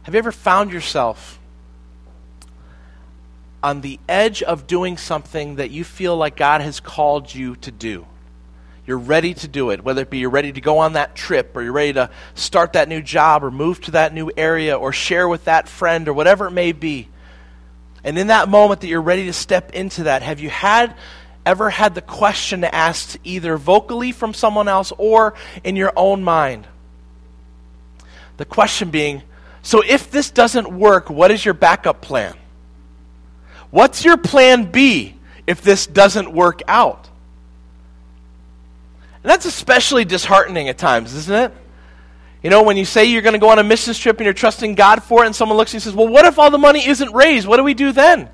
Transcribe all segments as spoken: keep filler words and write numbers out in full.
Have you ever found yourself on the edge of doing something that you feel like God has called you to do? You're ready to do it, whether it be you're ready to go on that trip, or you're ready to start that new job, or move to that new area, or share with that friend, or whatever it may be. And in that moment that you're ready to step into that, have you had ever had the question asked either vocally from someone else or in your own mind? The question being, so if this doesn't work, what is your backup plan? What's your plan B if this doesn't work out? And that's especially disheartening at times, isn't it? You know, when you say you're going to go on a missions trip and you're trusting God for it, and someone looks and says, well, what if all the money isn't raised? What do we do then?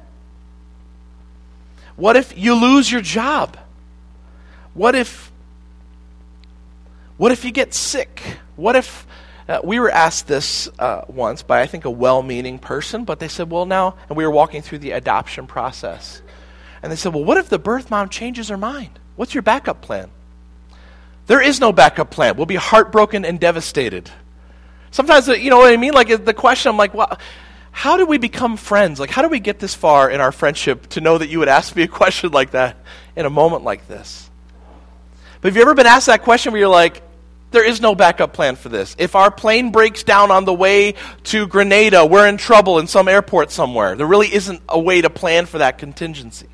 What if you lose your job? What if, what if you get sick? What if, uh, we were asked this uh, once by, I think, a well-meaning person, but they said, well, now, and we were walking through the adoption process, and they said, well, what if the birth mom changes her mind? What's your backup plan? There is no backup plan. We'll be heartbroken and devastated. Sometimes, you know what I mean? Like the question, I'm like, well, how did we become friends? Like, how did we get this far in our friendship to know that you would ask me a question like that in a moment like this? But have you ever been asked that question where you're like, there is no backup plan for this. If our plane breaks down on the way to Grenada, we're in trouble in some airport somewhere. There really isn't a way to plan for that contingency.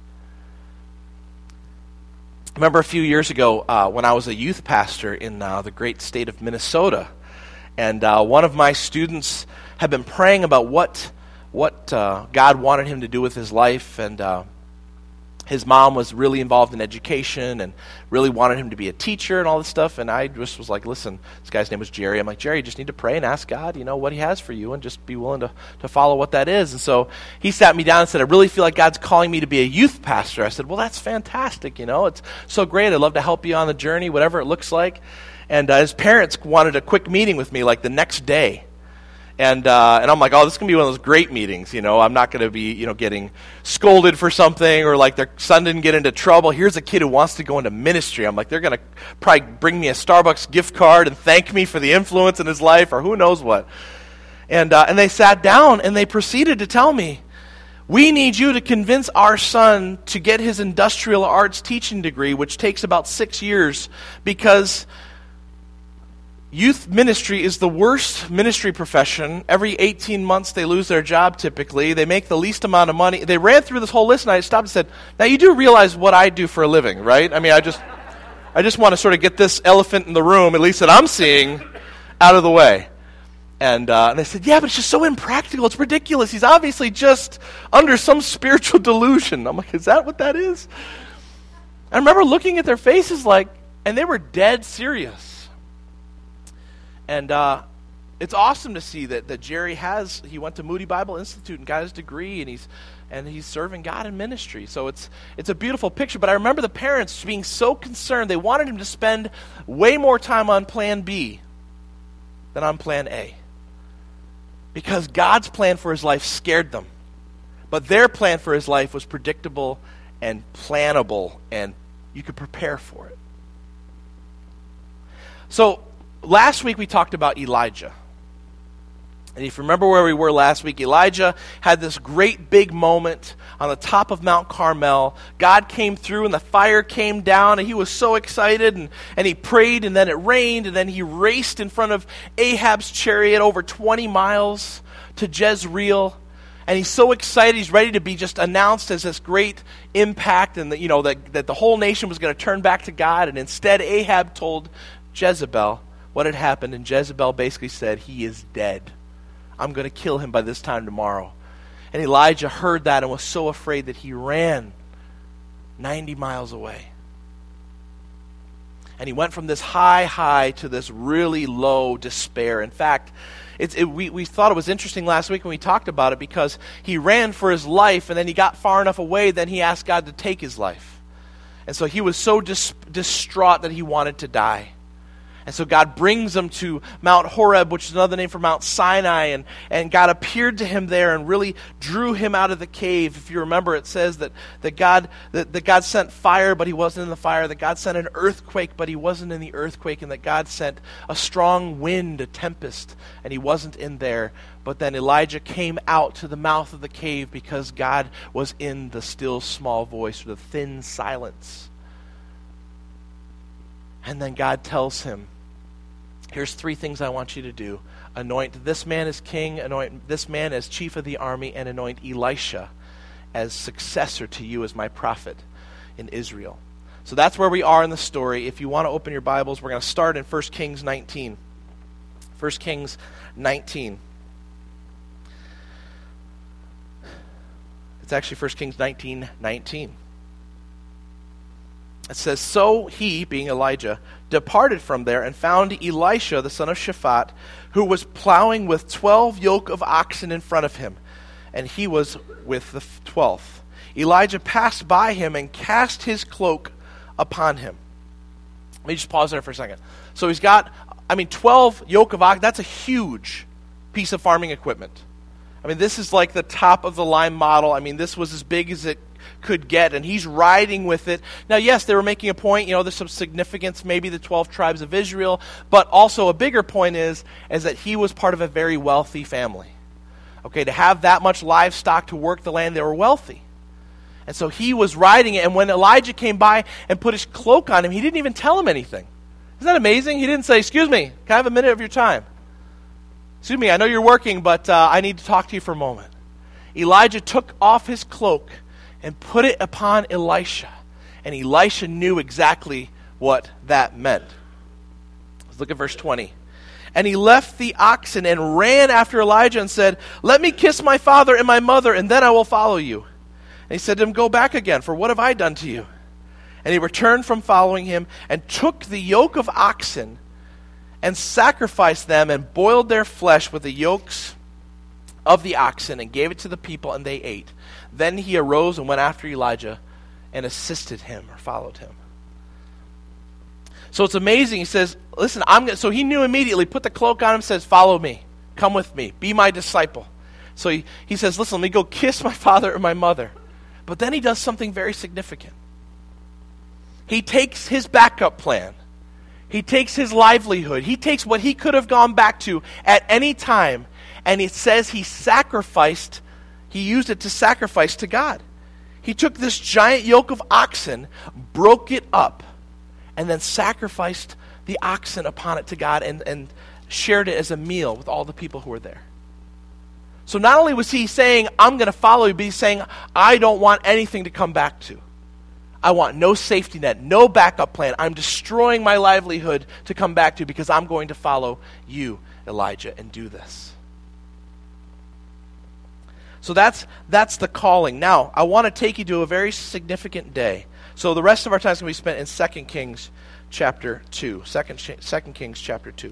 I remember a few years ago uh, when I was a youth pastor in uh, the great state of Minnesota, and uh, one of my students had been praying about what what uh, God wanted him to do with his life, and uh, his mom was really involved in education and really wanted him to be a teacher and all this stuff, and I just was like, listen, this guy's name was Jerry. I'm like, Jerry, you just need to pray and ask God, you know, what he has for you, and just be willing to, to follow what that is. And so he sat me down and said, I really feel like God's calling me to be a youth pastor. I said, well, that's fantastic, you know, it's so great. I'd love to help you on the journey, whatever it looks like. And uh, his parents wanted a quick meeting with me like the next day. And uh, and I'm like, oh, this is going to be one of those great meetings, you know. I'm not going to be, you know, getting scolded for something, or like their son didn't get into trouble. Here's a kid who wants to go into ministry. I'm like, they're going to probably bring me a Starbucks gift card and thank me for the influence in his life, or who knows what. And uh, and they sat down and they proceeded to tell me, we need you to convince our son to get his industrial arts teaching degree, which takes about six years, because youth ministry is the worst ministry profession. Every eighteen months they lose their job typically. They make the least amount of money. They ran through this whole list, and I stopped and said, now you do realize what I do for a living, right? I mean, I just I just want to sort of get this elephant in the room, at least that I'm seeing, out of the way. And, uh, and they said, yeah, but it's just so impractical. It's ridiculous. He's obviously just under some spiritual delusion. I'm like, is that what that is? I remember looking at their faces like, and they were dead serious. And uh, it's awesome to see that, that Jerry has, he went to Moody Bible Institute and got his degree, and he's and he's serving God in ministry. So it's it's a beautiful picture. But I remember the parents being so concerned. They wanted him to spend way more time on plan B than on plan A. Because God's plan for his life scared them. But their plan for his life was predictable and plannable, and you could prepare for it. So last week we talked about Elijah. And if you remember where we were last week, Elijah had this great big moment on the top of Mount Carmel. God came through and the fire came down, and he was so excited, and, and he prayed, and then it rained, and then he raced in front of Ahab's chariot over twenty miles to Jezreel. And he's so excited, he's ready to be just announced as this great impact, and that, you know, that, that the whole nation was going to turn back to God. And instead Ahab told Jezebel what had happened, and Jezebel basically said, he is dead. I'm going to kill him by this time tomorrow. And Elijah heard that and was so afraid that he ran ninety miles away. And he went from this high high to this really low despair. In fact, it's, it, we, we thought it was interesting last week when we talked about it, because he ran for his life, and then he got far enough away, then he asked God to take his life. And so he was so dis- distraught that he wanted to die. And so God brings him to Mount Horeb, which is another name for Mount Sinai, and, and God appeared to him there and really drew him out of the cave. If you remember, it says that, that, God, that, that God sent fire, but he wasn't in the fire, that God sent an earthquake, but he wasn't in the earthquake, and that God sent a strong wind, a tempest, and he wasn't in there. But then Elijah came out to the mouth of the cave because God was in the still small voice, or the thin silence. And then God tells him, here's three things I want you to do. Anoint this man as king, anoint this man as chief of the army, and anoint Elisha as successor to you as my prophet in Israel. So that's where we are in the story. If you want to open your Bibles, we're going to start in First Kings nineteen. First Kings nineteen. It's actually First Kings nineteen nineteen. It says, so he, being Elijah, departed from there and found Elisha, the son of Shaphat, who was plowing with twelve yoke of oxen in front of him, and he was with the twelfth. Elijah passed by him and cast his cloak upon him. Let me just pause there for a second. So he's got, I mean, twelve yoke of oxen. That's a huge piece of farming equipment. I mean, this is like the top of the line model. I mean, this was as big as it could get, and he's riding with it. Now, yes, they were making a point, you know, there's some significance, maybe the twelve tribes of Israel, but also a bigger point is, is that he was part of a very wealthy family. Okay, to have that much livestock to work the land, they were wealthy. And so he was riding it, and when Elijah came by and put his cloak on him, he didn't even tell him anything. Isn't that amazing? He didn't say, excuse me, can I have a minute of your time? Excuse me, I know you're working, but uh, I need to talk to you for a moment. Elijah took off his cloak and put it upon Elisha. And Elisha knew exactly what that meant. Let's look at verse twenty. And he left the oxen and ran after Elijah and said, let me kiss my father and my mother, and then I will follow you. And he said to him, go back again, for what have I done to you? And he returned from following him and took the yoke of oxen and sacrificed them and boiled their flesh with the yokes of the oxen and gave it to the people, and they ate. Then he arose and went after Elijah and assisted him or followed him. So it's amazing. He says, listen, I'm gonna, so he knew immediately, put the cloak on him, says, follow me, come with me, be my disciple. So he, he says, listen, let me go kiss my father or my mother. But then he does something very significant. He takes his backup plan. He takes his livelihood. He takes what he could have gone back to at any time, and it says he sacrificed, he used it to sacrifice to God. He took this giant yoke of oxen, broke it up, and then sacrificed the oxen upon it to God and, and shared it as a meal with all the people who were there. So not only was he saying, I'm going to follow you, but he's saying, I don't want anything to come back to. I want no safety net, no backup plan. I'm destroying my livelihood to come back to because I'm going to follow you, Elijah, and do this. So that's that's the calling. Now, I want to take you to a very significant day. So the rest of our time is going to be spent in Second Kings chapter two. Second, Second Kings chapter two.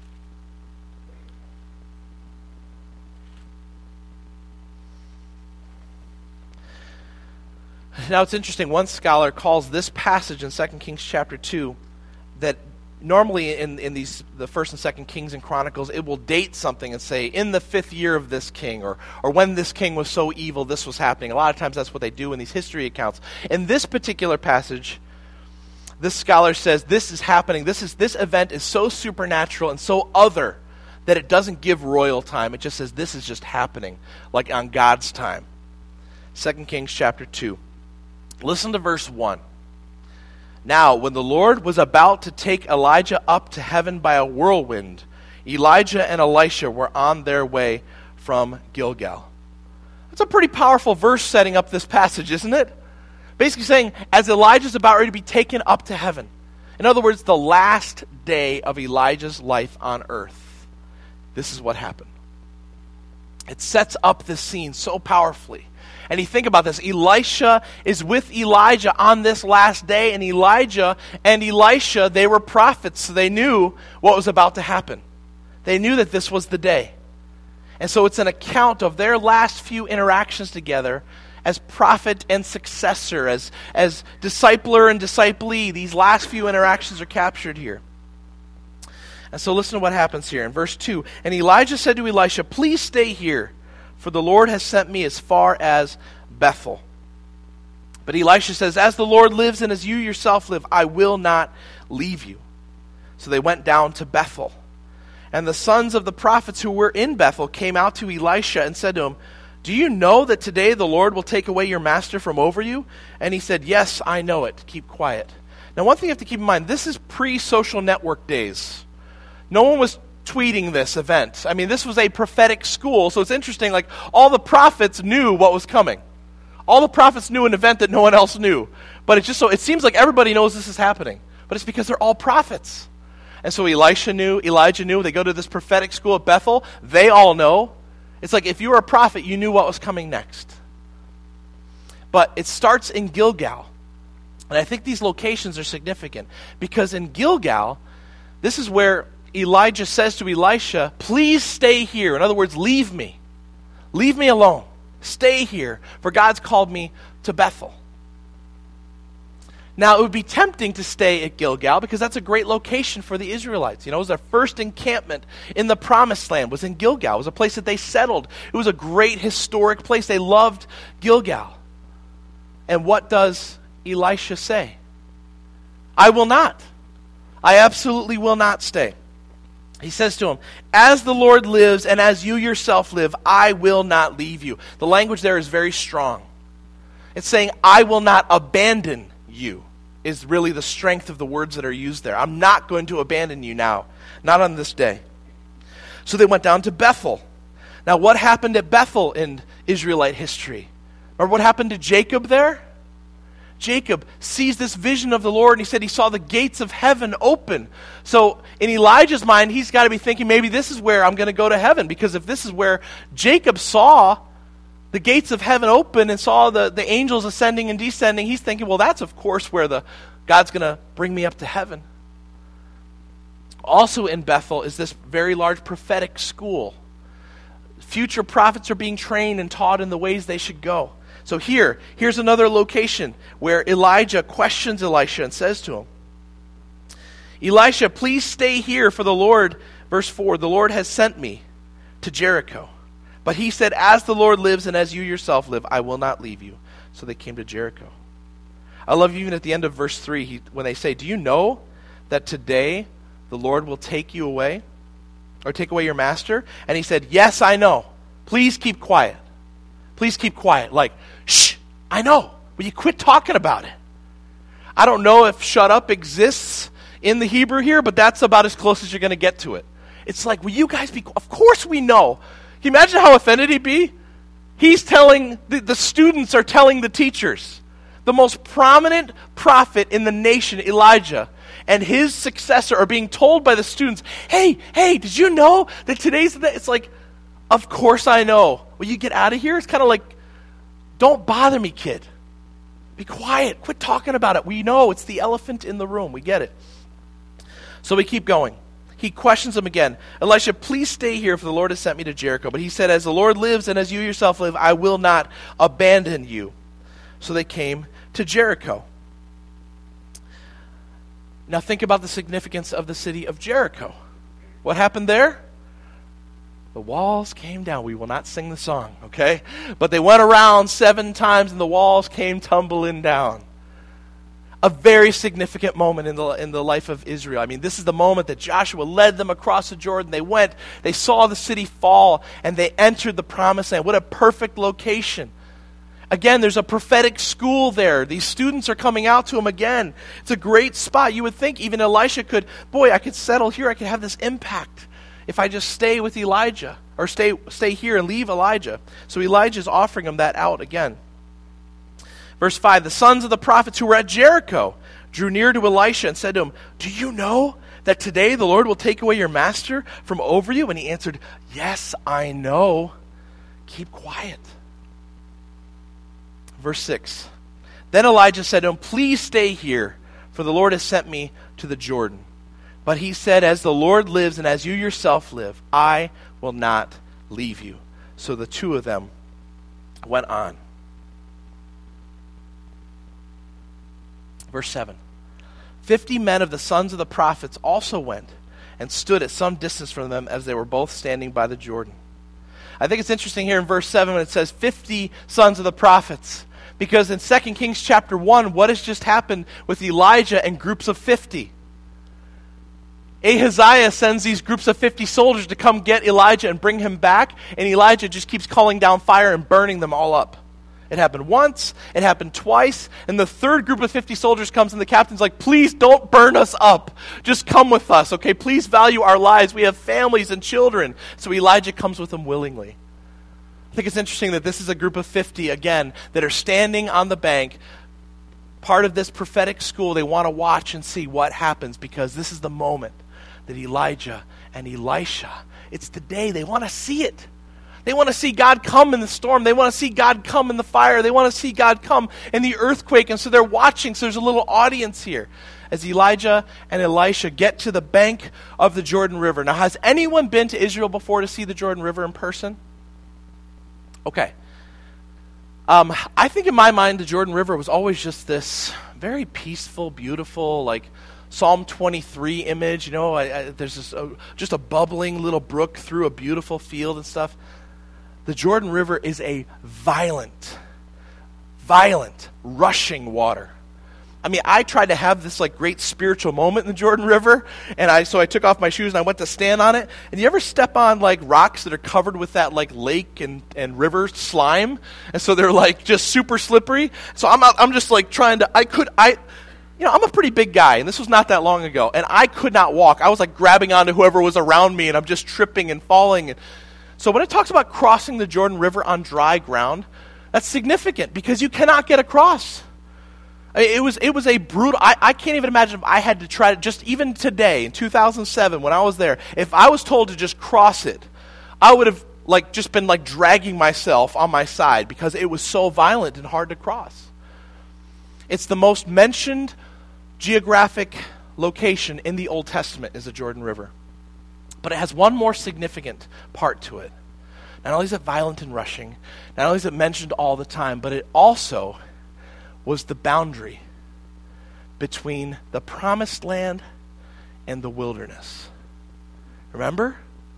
Now it's interesting, one scholar calls this passage in Second Kings chapter two that normally in, in these the First and Second Kings and Chronicles, it will date something and say, in the fifth year of this king, or, or when this king was so evil, this was happening. A lot of times that's what they do in these history accounts. In this particular passage, this scholar says this is happening, this is this event is so supernatural and so other that it doesn't give royal time. It just says this is just happening, like on God's time. Second Kings chapter two. Listen to verse one. Now, when the Lord was about to take Elijah up to heaven by a whirlwind, Elijah and Elisha were on their way from Gilgal. That's a pretty powerful verse setting up this passage, isn't it? Basically saying, as Elijah's about ready to be taken up to heaven. In other words, the last day of Elijah's life on earth. This is what happened. It sets up this scene so powerfully. And you think about this, Elisha is with Elijah on this last day, and Elijah and Elisha, they were prophets, so they knew what was about to happen. They knew that this was the day. And so it's an account of their last few interactions together as prophet and successor, as, as discipler and disciplee. These last few interactions are captured here. And so listen to what happens here in verse two. And Elijah said to Elisha, please stay here, for the Lord has sent me as far as Bethel. But Elisha says, as the Lord lives and as you yourself live, I will not leave you. So they went down to Bethel. And the sons of the prophets who were in Bethel came out to Elisha and said to him, do you know that today the Lord will take away your master from over you? And he said, yes, I know it. Keep quiet. Now, one thing you have to keep in mind, this is pre-social network days. No one was tweeting this event. I mean, this was a prophetic school, so it's interesting, like, all the prophets knew what was coming. All the prophets knew an event that no one else knew. But it just so it seems like everybody knows this is happening. But it's because they're all prophets. And so Elisha knew, Elijah knew, they go to this prophetic school at Bethel, they all know. It's like if you were a prophet, you knew what was coming next. But it starts in Gilgal. And I think these locations are significant because in Gilgal, this is where Elijah says to Elisha, please stay here. In other words, leave me. Leave me alone. Stay here, for God's called me to Bethel. Now, it would be tempting to stay at Gilgal because that's a great location for the Israelites. You know, it was their first encampment in the Promised Land was in Gilgal. It was a place that they settled. It was a great historic place. They loved Gilgal. And what does Elisha say? I will not. I absolutely will not stay. He says to him, as the Lord lives and as you yourself live, I will not leave you. The language there is very strong. It's saying, I will not abandon you, is really the strength of the words that are used there. I'm not going to abandon you now, not on this day. So they went down to Bethel. Now, what happened at Bethel in Israelite history? Or what happened to Jacob there? Jacob sees this vision of the Lord, and he said he saw the gates of heaven open. So in Elijah's mind, he's got to be thinking, maybe this is where I'm going to go to heaven, because if this is where Jacob saw the gates of heaven open and saw the, the angels ascending and descending, he's thinking, well, that's of course where the God's going to bring me up to heaven. Also in Bethel is this very large prophetic school. Future prophets are being trained and taught in the ways they should go. So here, here's another location where Elijah questions Elisha and says to him, Elisha, please stay here, for the Lord, verse four, the Lord has sent me to Jericho. But he said, as the Lord lives and as you yourself live, I will not leave you. So they came to Jericho. I love even at the end of verse three, he, when they say, do you know that today the Lord will take you away? Or take away your master? And he said, yes, I know. Please keep quiet. Please keep quiet. Like, shh, I know. Will you quit talking about it? I don't know if shut up exists in the Hebrew here, but that's about as close as you're going to get to it. It's like, will you guys be, of course we know. Can you imagine how offended he'd be? He's telling, the, the students are telling the teachers. The most prominent prophet in the nation, Elijah, and his successor are being told by the students, hey, hey, did you know that today's the day? It's like, of course I know. Will you get out of here? It's kind of like, don't bother me, kid. Be quiet. Quit talking about it. We know it's the elephant in the room. We get it. So we keep going. He questions him again. Elisha, please stay here, for the Lord has sent me to Jericho. But he said, as the Lord lives and as you yourself live, I will not abandon you. So they came to Jericho. Now think about the significance of the city of Jericho. What happened there? The walls came down. We will not sing the song, okay? But they went around seven times and the walls came tumbling down. A very significant moment in the in the life of Israel. I mean, this is the moment that Joshua led them across the Jordan. They went, they saw the city fall, and they entered the promised land. What a perfect location. Again, there's a prophetic school there. These students are coming out to him again. It's a great spot. You would think even Elisha could, boy, I could settle here. I could have this impact if I just stay with Elijah, or stay stay here and leave Elijah. So Elijah's offering him that out again. Verse five, the sons of the prophets who were at Jericho drew near to Elisha and said to him, do you know that today the Lord will take away your master from over you? And he answered, yes, I know. Keep quiet. Verse six, then Elijah said to him, please stay here, for the Lord has sent me to the Jordan. But he said, as the Lord lives and as you yourself live, I will not leave you. So the two of them went on. Verse seven, fifty men of the sons of the prophets also went, and stood at some distance from them as they were both standing by the Jordan. I think it's interesting here in verse seven when it says fifty sons of the prophets. Because in Second Kings chapter one, what has just happened with Elijah and groups of fifty? Ahaziah sends these groups of fifty soldiers to come get Elijah and bring him back, and Elijah just keeps calling down fire and burning them all up. It happened once, it happened twice, and the third group of fifty soldiers comes and the captain's like, please don't burn us up. Just come with us, okay? Please value our lives. We have families and children. So Elijah comes with them willingly. I think it's interesting that this is a group of fifty, again, that are standing on the bank, part of this prophetic school. They want to watch and see what happens because this is the moment that Elijah and Elisha, it's the day. They want to see it. They want to see God come in the storm. They want to see God come in the fire. They want to see God come in the earthquake. And so they're watching. So there's a little audience here as Elijah and Elisha get to the bank of the Jordan River. Now, has anyone been to Israel before to see the Jordan River in person? Okay. Um, I think in my mind, the Jordan River was always just this very peaceful, beautiful, like Psalm twenty-three image. You know, I, I, there's this, uh, just a bubbling little brook through a beautiful field and stuff. The Jordan River is a violent, violent, rushing water. I mean, I tried to have this like great spiritual moment in the Jordan River, and I so I took off my shoes and I went to stand on it. And you ever step on like rocks that are covered with that like lake and, and river slime, and so they're like just super slippery? So I'm out, I'm just like trying to. I could I, you know, I'm a pretty big guy, and this was not that long ago, and I could not walk. I was like grabbing onto whoever was around me, and I'm just tripping and falling. And so when it talks about crossing the Jordan River on dry ground, that's significant because you cannot get across. It was it was a brutal, I, I can't even imagine if I had to try to, just even today, in two thousand seven, when I was there, if I was told to just cross it, I would have like just been like dragging myself on my side because it was so violent and hard to cross. It's the most mentioned geographic location in the Old Testament is the Jordan River. But it has one more significant part to it. Not only is it violent and rushing, not only is it mentioned all the time, but it also was the boundary between the promised land and the wilderness. Remember?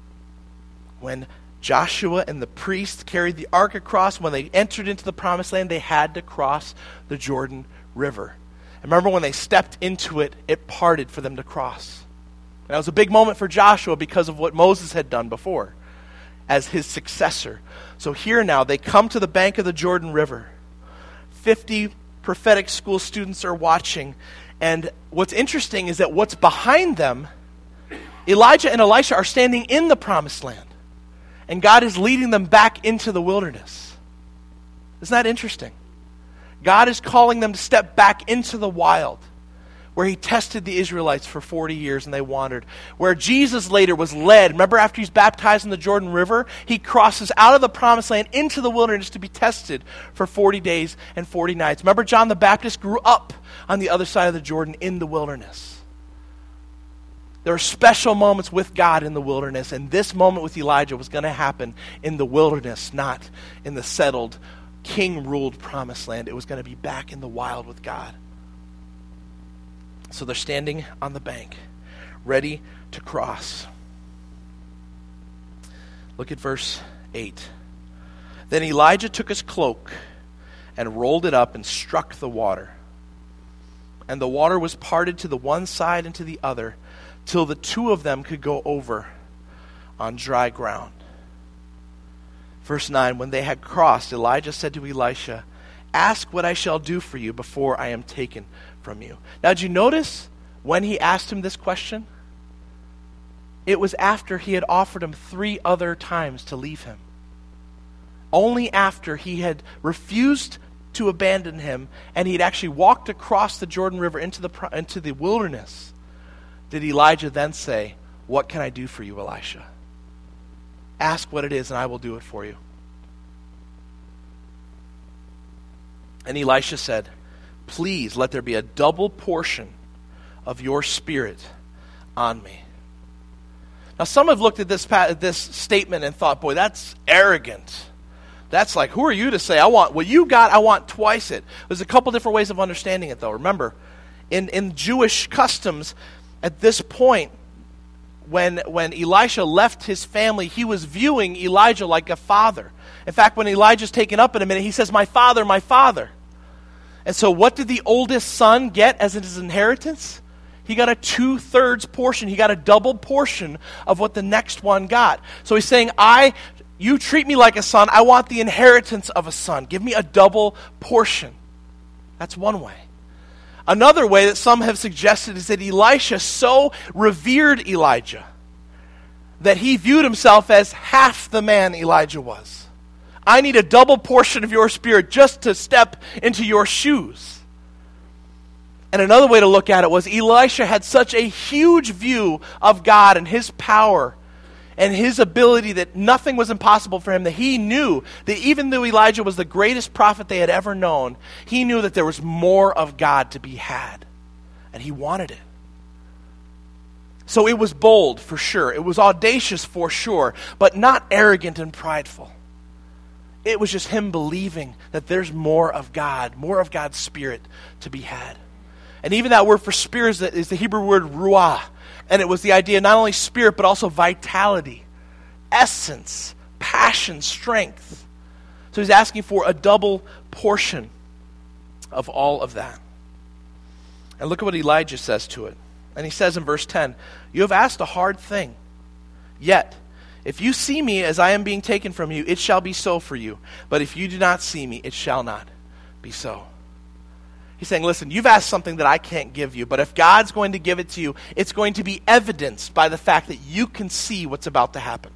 When Joshua and the priests carried the ark across, when they entered into the promised land, they had to cross the Jordan River. And remember when they stepped into it, it parted for them to cross. And that was a big moment for Joshua because of what Moses had done before as his successor. So here now, they come to the bank of the Jordan River. Fifty prophetic school students are watching. And what's interesting is that what's behind them, Elijah and Elisha are standing in the promised land. And God is leading them back into the wilderness. Isn't that interesting? God is calling them to step back into the wild, where he tested the Israelites for forty years and they wandered. Where Jesus later was led. Remember after he's baptized in the Jordan River, he crosses out of the promised land into the wilderness to be tested for forty days and forty nights. Remember John the Baptist grew up on the other side of the Jordan in the wilderness. There are special moments with God in the wilderness, and this moment with Elijah was going to happen in the wilderness, not in the settled, king-ruled promised land. It was going to be back in the wild with God. So they're standing on the bank, ready to cross. Look at verse eight. Then Elijah took his cloak and rolled it up and struck the water. And the water was parted to the one side and to the other, till the two of them could go over on dry ground. Verse nine, when they had crossed, Elijah said to Elisha, ask what I shall do for you before I am taken from you. Now, did you notice when he asked him this question? It was after he had offered him three other times to leave him. Only after he had refused to abandon him and he had actually walked across the Jordan River into the into the wilderness did Elijah then say, what can I do for you, Elisha? Ask what it is and I will do it for you. And Elisha said, please let there be a double portion of your spirit on me. Now some have looked at this, this statement and thought, boy, that's arrogant. That's like, who are you to say, I want what you got, I want twice it. There's a couple different ways of understanding it though. Remember, in, in Jewish customs, at this point, when, when Elisha left his family, he was viewing Elijah like a father. In fact, when Elijah's taken up in a minute, he says, "My father, my father." And so what did the oldest son get as his inheritance? He got a two-thirds portion. He got a double portion of what the next one got. So he's saying, I, you treat me like a son. I want the inheritance of a son. Give me a double portion. That's one way. Another way that some have suggested is that Elisha so revered Elijah that he viewed himself as half the man Elijah was. I need a double portion of your spirit just to step into your shoes. And another way to look at it was Elisha had such a huge view of God and his power and his ability that nothing was impossible for him, that he knew that even though Elijah was the greatest prophet they had ever known, he knew that there was more of God to be had. And he wanted it. So it was bold, for sure. It was audacious, for sure, but not arrogant and prideful. It was just him believing that there's more of God, more of God's Spirit to be had. And even that word for spirit is the Hebrew word ruah. And it was the idea not only spirit, but also vitality, essence, passion, strength. So he's asking for a double portion of all of that. And look at what Elijah says to it. And he says in verse ten, "You have asked a hard thing. Yet, if you see me as I am being taken from you, it shall be so for you. But if you do not see me, it shall not be so." He's saying, listen, you've asked something that I can't give you, but if God's going to give it to you, it's going to be evidenced by the fact that you can see what's about to happen.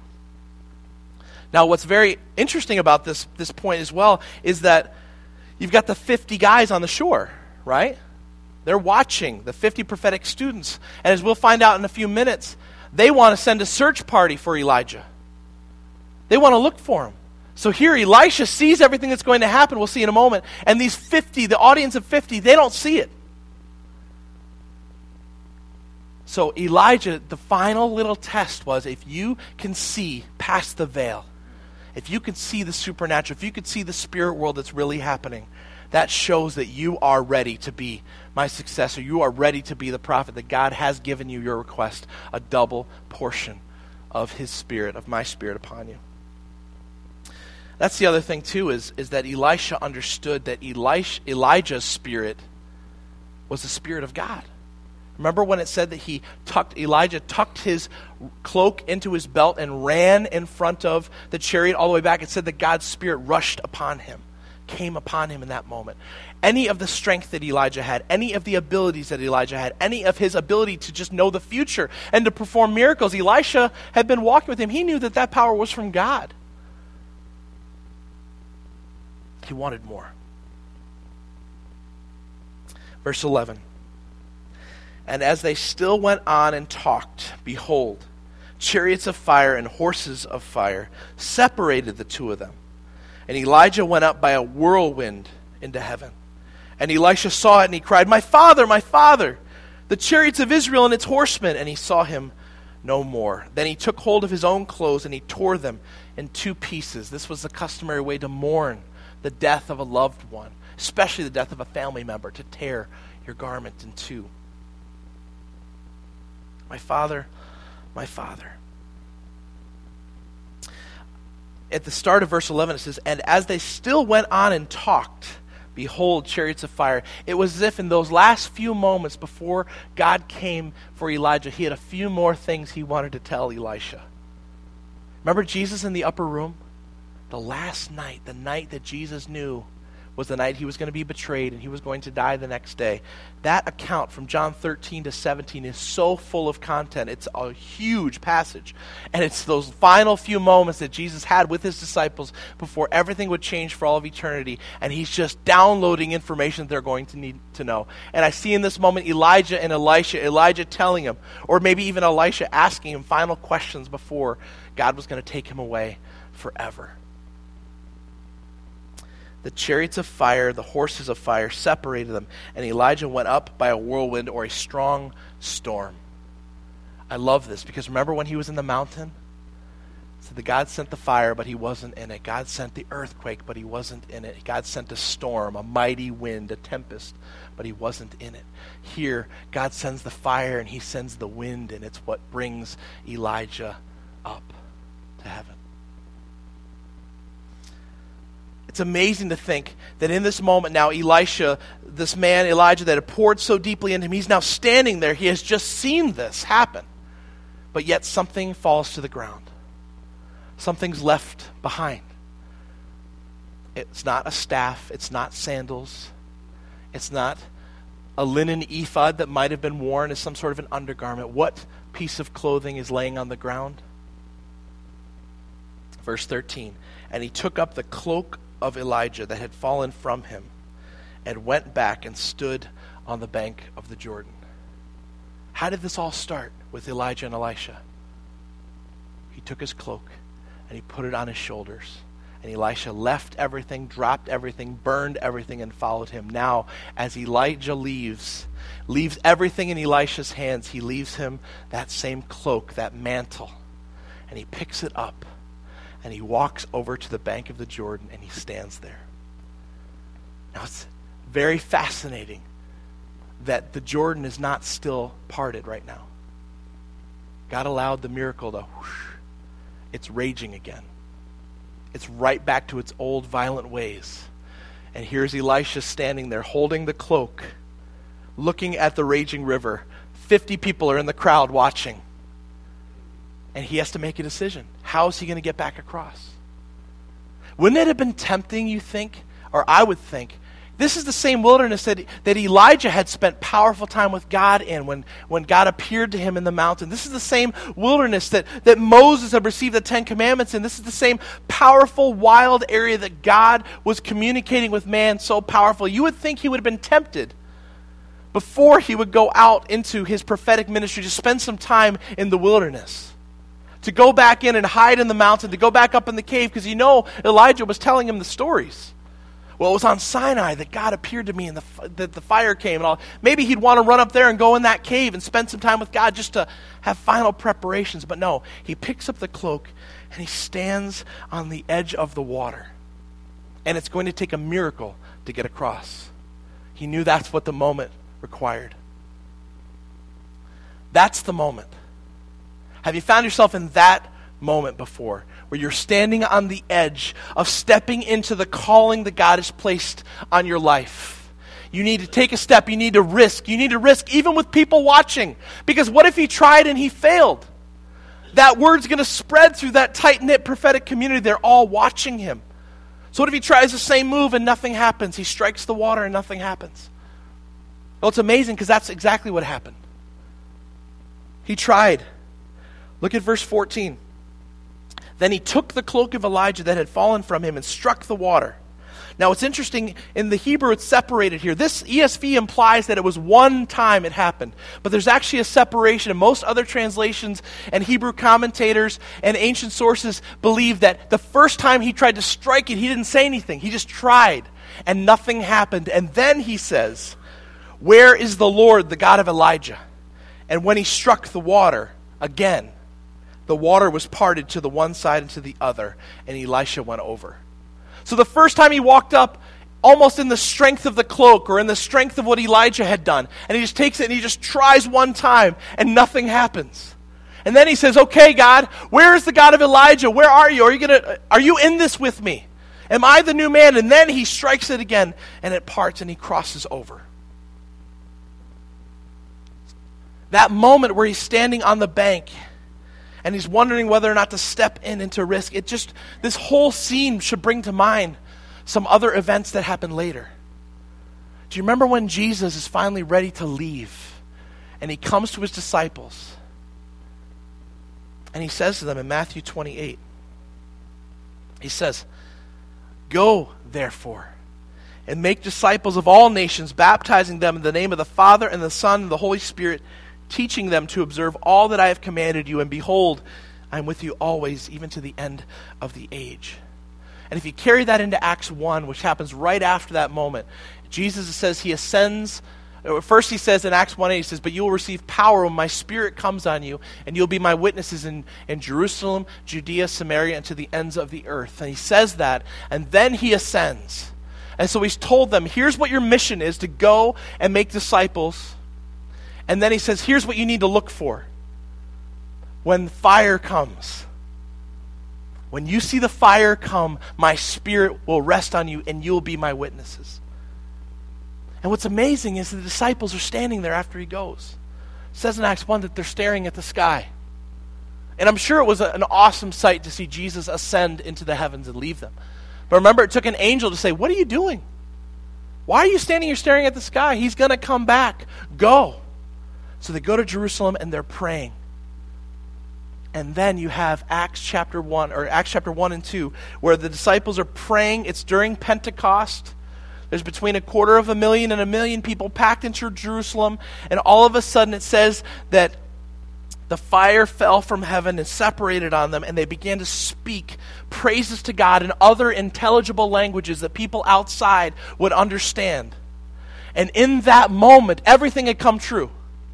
Now, what's very interesting about this, this point as well is that you've got the fifty guys on the shore, right? They're watching, the fifty prophetic students. And as we'll find out in a few minutes, they want to send a search party for Elijah. They want to look for him. So here Elisha sees everything that's going to happen, we'll see in a moment, and these fifty, the audience of fifty, they don't see it. So Elijah, the final little test was, if you can see past the veil, if you can see the supernatural, if you can see the spirit world that's really happening, that shows that you are ready to be my successor. You are ready to be the prophet, that God has given you your request, a double portion of his spirit, of my spirit upon you. That's the other thing too, is, is that Elisha understood that Elisha, Elijah's spirit was the Spirit of God. Remember when it said that he tucked, Elijah tucked his cloak into his belt and ran in front of the chariot all the way back? It said that God's Spirit rushed upon him, came upon him in that moment. Any of the strength that Elijah had, any of the abilities that Elijah had, any of his ability to just know the future and to perform miracles, Elisha had been walking with him. He knew that that power was from God. He wanted more. Verse eleven. "And as they still went on and talked, behold, chariots of fire and horses of fire separated the two of them. And Elijah went up by a whirlwind into heaven. And Elisha saw it, and he cried, 'My father, my father, the chariots of Israel and its horsemen!' And he saw him no more. Then he took hold of his own clothes, and he tore them in two pieces." This was the customary way to mourn the death of a loved one, especially the death of a family member, to tear your garment in two. "My father, my father." At the start of verse eleven it says, "And as they still went on and talked, behold, chariots of fire." It was as if in those last few moments before God came for Elijah, he had a few more things he wanted to tell Elisha. Remember Jesus in the upper room? The last night, the night that Jesus knew was the night he was going to be betrayed and he was going to die the next day. That account from John thirteen to seventeen is so full of content. It's a huge passage. And it's those final few moments that Jesus had with his disciples before everything would change for all of eternity. And he's just downloading information they're going to need to know. And I see in this moment Elijah and Elisha, Elijah telling him, or maybe even Elisha asking him final questions before God was going to take him away forever. The chariots of fire, the horses of fire separated them, and Elijah went up by a whirlwind or a strong storm. I love this because remember when he was in the mountain? So the God sent the fire, but he wasn't in it. God sent the earthquake, but he wasn't in it. God sent a storm, a mighty wind, a tempest, but he wasn't in it. Here, God sends the fire and he sends the wind, and it's what brings Elijah up to heaven. It's amazing to think that in this moment now, Elisha, this man, Elijah, that had poured so deeply into him, he's now standing there. He has just seen this happen. But yet something falls to the ground. Something's left behind. It's not a staff. It's not sandals. It's not a linen ephod that might have been worn as some sort of an undergarment. What piece of clothing is laying on the ground? Verse thirteen, and he took up the cloak of Elijah that had fallen from him and went back and stood on the bank of the Jordan. How did this all start with Elijah and Elisha? He took his cloak and he put it on his shoulders. And Elisha left everything, dropped everything, burned everything, and followed him. Now, as Elijah leaves, leaves everything in Elisha's hands, he leaves him that same cloak, that mantle. And he picks it up and he walks over to the bank of the Jordan and he stands there. Now, it's very fascinating that the Jordan is not still parted right now. God allowed the miracle to whoosh. It's raging again. It's right back to its old violent ways. And here's Elisha standing there holding the cloak, looking at the raging river. Fifty people are in the crowd watching. And he has to make a decision. How is he going to get back across? Wouldn't it have been tempting, you think? Or I would think, this is the same wilderness that, that Elijah had spent powerful time with God in when, when God appeared to him in the mountain. This is the same wilderness that, that Moses had received the Ten Commandments in. This is the same powerful, wild area that God was communicating with man so powerful. You would think he would have been tempted before he would go out into his prophetic ministry to spend some time in the wilderness, to go back in and hide in the mountain, to go back up in the cave, because you know Elijah was telling him the stories. Well, it was on Sinai that God appeared to me and the, the, the fire came. And all. Maybe he'd want to run up there and go in that cave and spend some time with God just to have final preparations. But no, he picks up the cloak and he stands on the edge of the water. And it's going to take a miracle to get across. He knew that's what the moment required. That's the moment. Have you found yourself in that moment before, where you're standing on the edge of stepping into the calling that God has placed on your life? You need to take a step. You need to risk. You need to risk even with people watching. Because what if he tried and he failed? That word's going to spread through that tight-knit prophetic community. They're all watching him. So what if he tries the same move and nothing happens? He strikes the water and nothing happens. Well, it's amazing because that's exactly what happened. He tried. Look at verse fourteen. Then he took the cloak of Elijah that had fallen from him and struck the water. Now it's interesting, in the Hebrew it's separated here. This E S V implies that it was one time it happened. But there's actually a separation. And most other translations and Hebrew commentators and ancient sources believe that the first time he tried to strike it, he didn't say anything. He just tried and nothing happened. And then he says, "Where is the Lord, the God of Elijah?" And when he struck the water, again, the water was parted to the one side and to the other, and Elisha went over. So the first time he walked up, almost in the strength of the cloak or in the strength of what Elijah had done, and he just takes it and he just tries one time, and nothing happens. And then he says, "Okay, God, where is the God of Elijah? Where are you? Are you gonna? Are you in this with me? Am I the new man?" And then he strikes it again, and it parts, and he crosses over. That moment where he's standing on the bank and he's wondering whether or not to step in into risk. It just, this whole scene should bring to mind some other events that happen later. Do you remember when Jesus is finally ready to leave and he comes to his disciples and he says to them in Matthew twenty-eight, he says, "Go, therefore, and make disciples of all nations, baptizing them in the name of the Father and the Son and the Holy Spirit, teaching them to observe all that I have commanded you, and behold, I am with you always, even to the end of the age." And if you carry that into Acts one, which happens right after that moment, Jesus says he ascends, First he says in Acts one eight, he says, but you will receive power when my Spirit comes on you, and you'll be my witnesses in, in Jerusalem, Judea, Samaria, and to the ends of the earth. And he says that, and then he ascends. And so he's told them, here's what your mission is, to go and make disciples. And then he says, here's what you need to look for. When fire comes, when you see the fire come, my Spirit will rest on you, and you'll be my witnesses. And what's amazing is the disciples are standing there after he goes. It says in Acts one that they're staring at the sky. And I'm sure it was a, an awesome sight to see Jesus ascend into the heavens and leave them. But remember, it took an angel to say, what are you doing? Why are you standing here staring at the sky? He's going to come back. Go. So they go to Jerusalem and they're praying. And then you have Acts chapter one, or Acts chapter one and two, where the disciples are praying. It's during Pentecost. There's between a quarter of a million and a million people packed into Jerusalem. And all of a sudden it says that the fire fell from heaven and separated on them, and they began to speak praises to God in other intelligible languages that people outside would understand. And in that moment, everything had come true.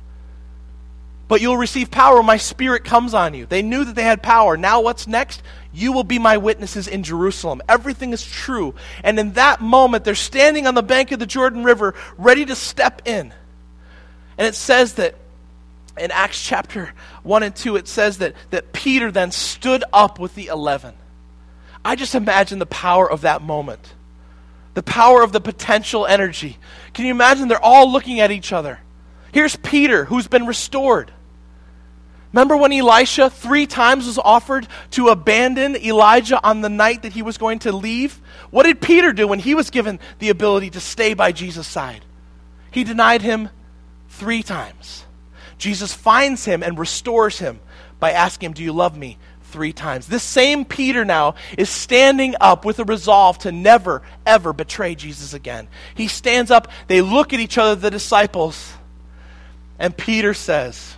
But you'll receive power when my Spirit comes on you. They knew that they had power. Now what's next? You will be my witnesses in Jerusalem. Everything is true. And in that moment, they're standing on the bank of the Jordan River, ready to step in. And it says that in Acts chapter one and two, it says that, that Peter then stood up with the eleven. I just imagine the power of that moment. The power of the potential energy. Can you imagine they're all looking at each other? Here's Peter, who's been restored. Remember when Elisha three times was offered to abandon Elijah on the night that he was going to leave? What did Peter do when he was given the ability to stay by Jesus' side? He denied him three times. Jesus finds him and restores him by asking him, do you love me? Three times. This same Peter now is standing up with a resolve to never, ever betray Jesus again. He stands up, they look at each other, the disciples, and Peter says,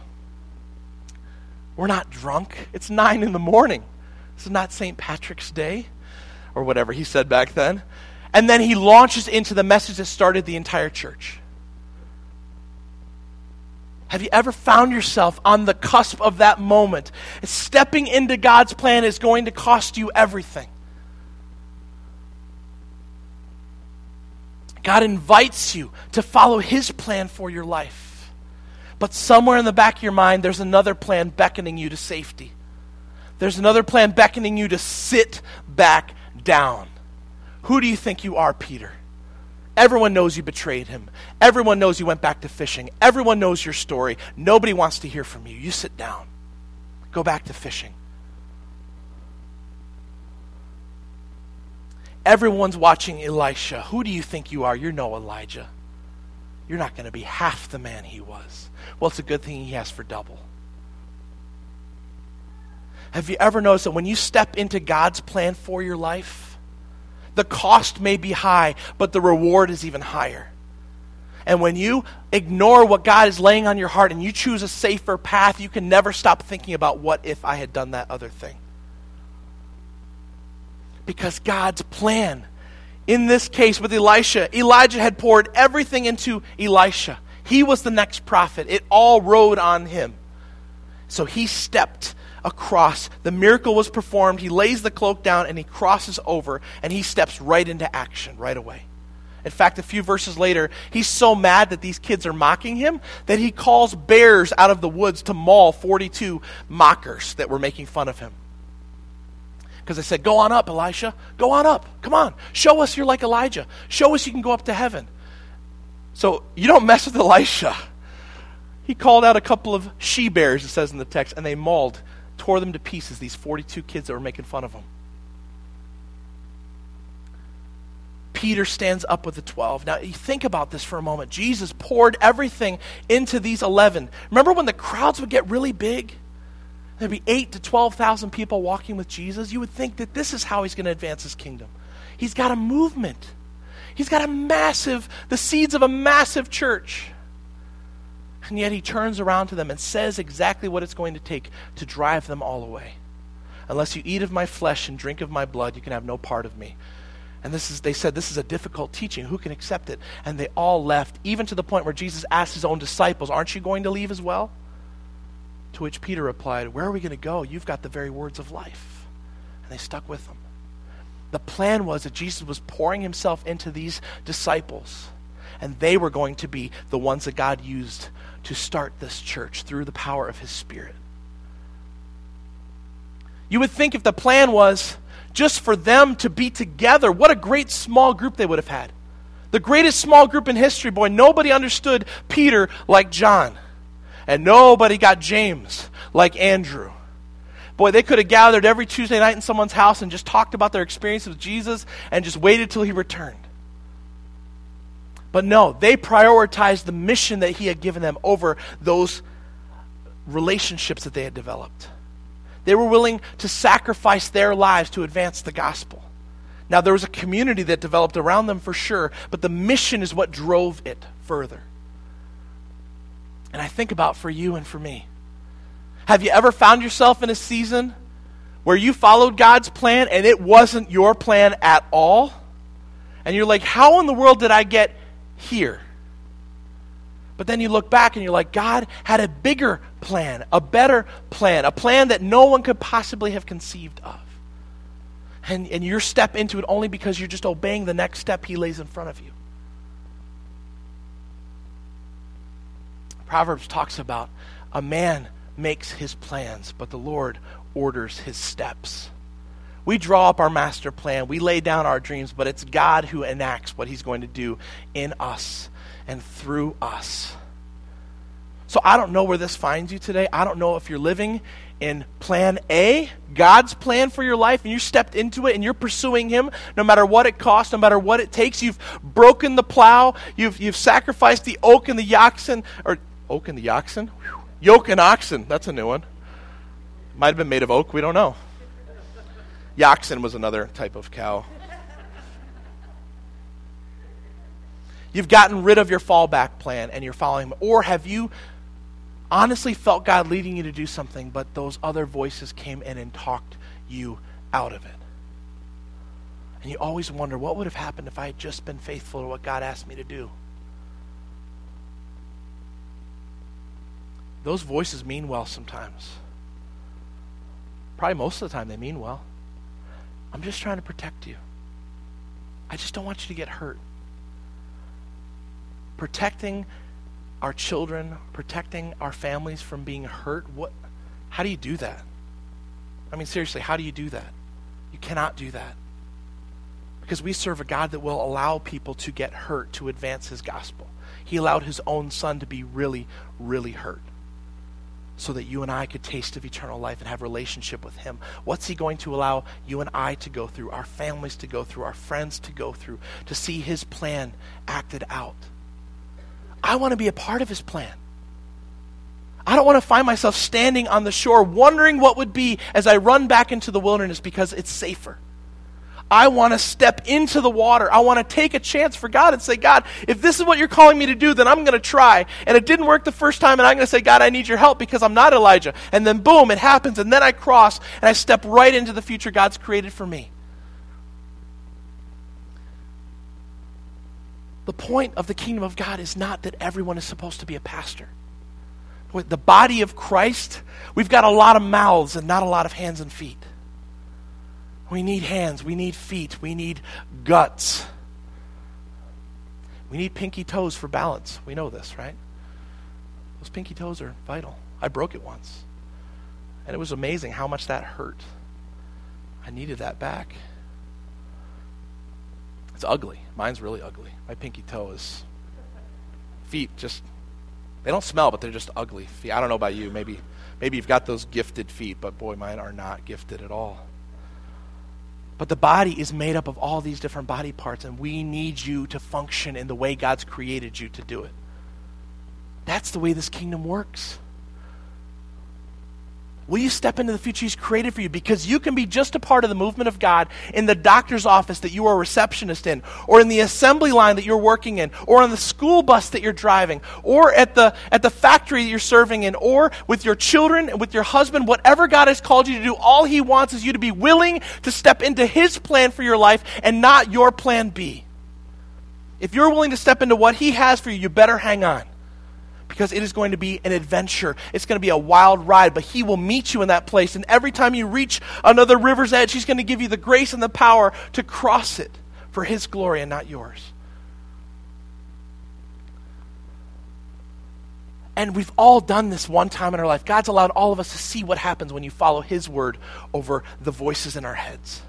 we're not drunk. It's nine in the morning. This is not Saint Patrick's Day, or whatever he said back then. And then he launches into the message that started the entire church. Have you ever found yourself on the cusp of that moment? Stepping into God's plan is going to cost you everything. God invites you to follow his plan for your life. But somewhere in the back of your mind, there's another plan beckoning you to safety. There's another plan beckoning you to sit back down. Who do you think you are, Peter? Everyone knows you betrayed him. Everyone knows you went back to fishing. Everyone knows your story. Nobody wants to hear from you. You sit down. Go back to fishing. Everyone's watching Elisha. Who do you think you are? You're no Elijah. You're not going to be half the man he was. Well, it's a good thing he asked for double. Have you ever noticed that when you step into God's plan for your life, the cost may be high, but the reward is even higher. And when you ignore what God is laying on your heart and you choose a safer path, you can never stop thinking about what if I had done that other thing. Because God's plan, in this case with Elisha, Elijah had poured everything into Elisha. He was the next prophet. It all rode on him. So he stepped across. The miracle was performed. He lays the cloak down and he crosses over and he steps right into action right away. In fact, a few verses later, he's so mad that these kids are mocking him that he calls bears out of the woods to maul forty-two mockers that were making fun of him. Because they said, go on up, Elisha. Go on up. Come on. Show us you're like Elijah. Show us you can go up to heaven. So you don't mess with Elisha. He called out a couple of she-bears, it says in the text, and they mauled, tore them to pieces, these forty-two kids that were making fun of him. Peter stands up with the twelve. Now, you think about this for a moment. Jesus poured everything into these eleven. Remember when the crowds would get really big? There'd be eight to twelve thousand people walking with Jesus. You would think that this is how he's going to advance his kingdom. He's got a movement. He's got a massive, the seeds of a massive church. And yet he turns around to them and says exactly what it's going to take to drive them all away. Unless you eat of my flesh and drink of my blood, you can have no part of me. And this is, they said, this is a difficult teaching. Who can accept it? And they all left, even to the point where Jesus asked his own disciples, aren't you going to leave as well? To which Peter replied, where are we going to go? You've got the very words of life. And they stuck with him. The plan was that Jesus was pouring himself into these disciples, and they were going to be the ones that God used to start this church through the power of his Spirit. You would think if the plan was just for them to be together, what a great small group they would have had. The greatest small group in history, boy. Nobody understood Peter like John. And nobody got James like Andrew. Boy, they could have gathered every Tuesday night in someone's house and just talked about their experience with Jesus and just waited till he returned. But no, they prioritized the mission that he had given them over those relationships that they had developed. They were willing to sacrifice their lives to advance the gospel. Now, there was a community that developed around them for sure, but the mission is what drove it further. And I think about for you and for me. Have you ever found yourself in a season where you followed God's plan and it wasn't your plan at all? And you're like, how in the world did I get here? But then you look back and you're like, God had a bigger plan, a better plan, a plan that no one could possibly have conceived of. And, and you step into it only because you're just obeying the next step he lays in front of you. Proverbs talks about a man makes his plans, but the Lord orders his steps. We draw up our master plan, we lay down our dreams, but it's God who enacts what he's going to do in us and through us. So I don't know where this finds you today. I don't know if you're living in plan A, God's plan for your life, and you stepped into it and you're pursuing him no matter what it costs, no matter what it takes. You've broken the plow, you've you've sacrificed the oak and the oxen, or oak and the oxen? Whew. Yoke and oxen, that's a new one. Might have been made of oak, we don't know. Yoxen was another type of cow. You've gotten rid of your fallback plan and you're following him. Or have you honestly felt God leading you to do something, but those other voices came in and talked you out of it? And you always wonder, what would have happened if I had just been faithful to what God asked me to do? Those voices mean well sometimes. Probably most of the time they mean well. I'm just trying to protect you. I just don't want you to get hurt. Protecting our children, protecting our families from being hurt, what? How do you do that? I mean, seriously, how do you do that? You cannot do that. Because we serve a God that will allow people to get hurt to advance his gospel. He allowed his own son to be really, really hurt so that you and I could taste of eternal life and have a relationship with him. What's he going to allow you and I to go through, our families to go through, our friends to go through, to see his plan acted out? I want to be a part of his plan. I don't want to find myself standing on the shore wondering what would be as I run back into the wilderness because it's safer. I want to step into the water. I want to take a chance for God and say, God, if this is what you're calling me to do, then I'm going to try. And it didn't work the first time, and I'm going to say, God, I need your help because I'm not Elijah. And then boom, it happens, and then I cross, and I step right into the future God's created for me. The point of the kingdom of God is not that everyone is supposed to be a pastor. With the body of Christ, we've got a lot of mouths and not a lot of hands and feet. We need hands, we need feet, we need guts. We need pinky toes for balance. We know this, right? Those pinky toes are vital. I broke it once. And it was amazing how much that hurt. I needed that back. It's ugly. Mine's really ugly. My pinky toe is... Feet just... They don't smell, but they're just ugly feet. I don't know about you. Maybe, maybe you've got those gifted feet, but boy, mine are not gifted at all. But the body is made up of all these different body parts, and we need you to function in the way God's created you to do it. That's the way this kingdom works. Will you step into the future He's created for you? Because you can be just a part of the movement of God in the doctor's office that you are a receptionist in, or in the assembly line that you're working in, or on the school bus that you're driving, or at the at the factory that you're serving in, or with your children and with your husband. Whatever God has called you to do, all He wants is you to be willing to step into His plan for your life and not your plan B. If you're willing to step into what He has for you, you better hang on. Because it is going to be an adventure. It's going to be a wild ride, but He will meet you in that place. And every time you reach another river's edge, He's going to give you the grace and the power to cross it for His glory and not yours. And we've all done this one time in our life. God's allowed all of us to see what happens when you follow His word over the voices in our heads.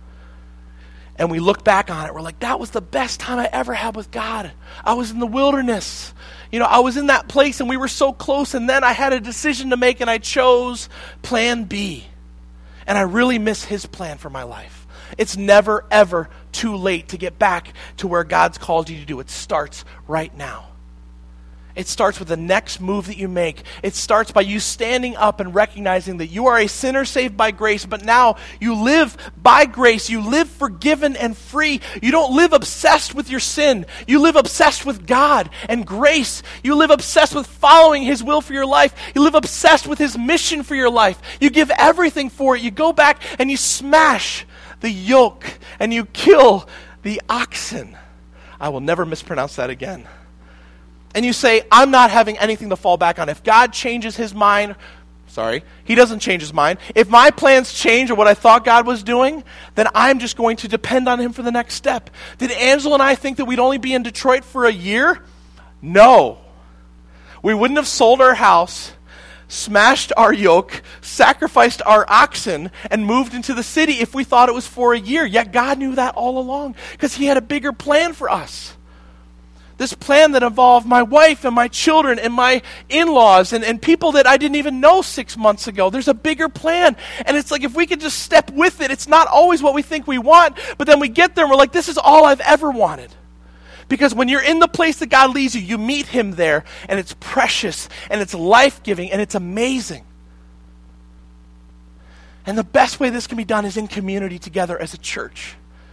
And we look back on it, we're like, that was the best time I ever had with God. I was in the wilderness. You know, I was in that place and we were so close, and then I had a decision to make and I chose plan B. And I really miss His plan for my life. It's never, ever too late to get back to where God's called you to do. It starts right now. It starts with the next move that you make. It starts by you standing up and recognizing that you are a sinner saved by grace, but now you live by grace. You live forgiven and free. You don't live obsessed with your sin. You live obsessed with God and grace. You live obsessed with following His will for your life. You live obsessed with His mission for your life. You give everything for it. You go back and you smash the yoke and you kill the oxen. I will never mispronounce that again. And you say, I'm not having anything to fall back on. If God changes His mind, sorry, He doesn't change His mind. If my plans change or what I thought God was doing, then I'm just going to depend on Him for the next step. Did Angela and I think that we'd only be in Detroit for a year? No. We wouldn't have sold our house, smashed our yoke, sacrificed our oxen, and moved into the city if we thought it was for a year. Yet God knew that all along because He had a bigger plan for us. This plan that involved my wife and my children and my in-laws and, and people that I didn't even know six months ago. There's a bigger plan. And it's like if we could just step with it, it's not always what we think we want, but then we get there and we're like, this is all I've ever wanted. Because when you're in the place that God leads you, you meet Him there, and it's precious, and it's life-giving, and it's amazing. And the best way this can be done is in community together as a church.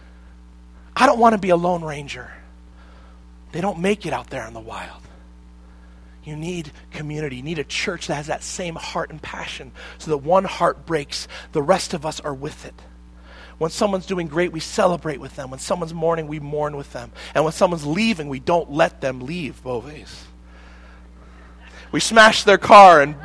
I don't want to be a lone ranger. They don't make it out there in the wild. You need community. You need a church that has that same heart and passion so that one heart breaks, the rest of us are with it. When someone's doing great, we celebrate with them. When someone's mourning, we mourn with them. And when someone's leaving, we don't let them leave, Boves. We smash their car and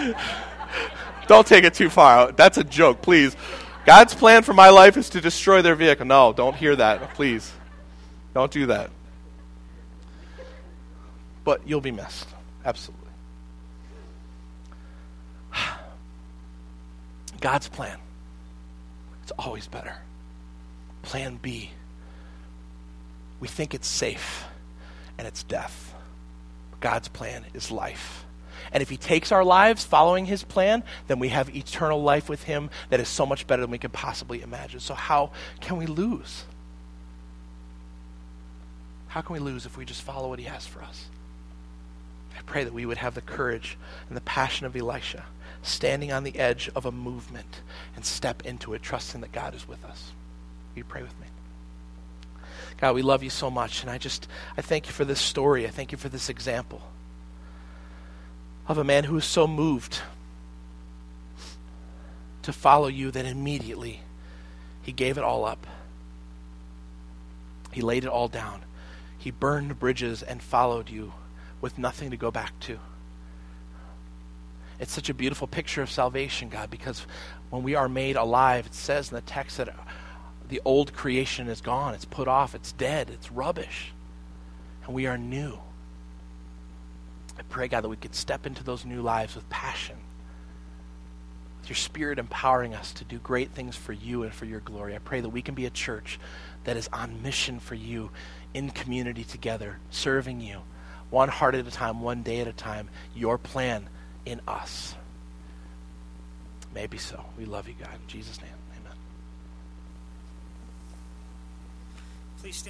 don't take it too far. That's a joke, please. God's plan for my life is to destroy their vehicle. No, don't hear that, please. Don't do that. But you'll be missed. Absolutely. God's plan. It's always better. Plan B. We think it's safe, and it's death. God's plan is life. And if He takes our lives following His plan, then we have eternal life with Him that is so much better than we could possibly imagine. So how can we lose? How can we lose if we just follow what He has for us? I pray that we would have the courage and the passion of Elisha, standing on the edge of a movement and step into it, trusting that God is with us. Will you pray with me? God, we love You so much, and I just, I thank You for this story. I thank You for this example of a man who was so moved to follow You that immediately he gave it all up. He laid it all down. He burned bridges and followed You with nothing to go back to. It's such a beautiful picture of salvation, God, because when we are made alive, it says in the text that the old creation is gone. It's put off. It's dead. It's rubbish. And we are new. I pray, God, that we could step into those new lives with passion, with Your Spirit empowering us to do great things for You and for Your glory. I pray that we can be a church that is on mission for You, in community together, serving You, one heart at a time, one day at a time, Your plan in us. Maybe so. We love You, God. In Jesus' name, amen. Please stand.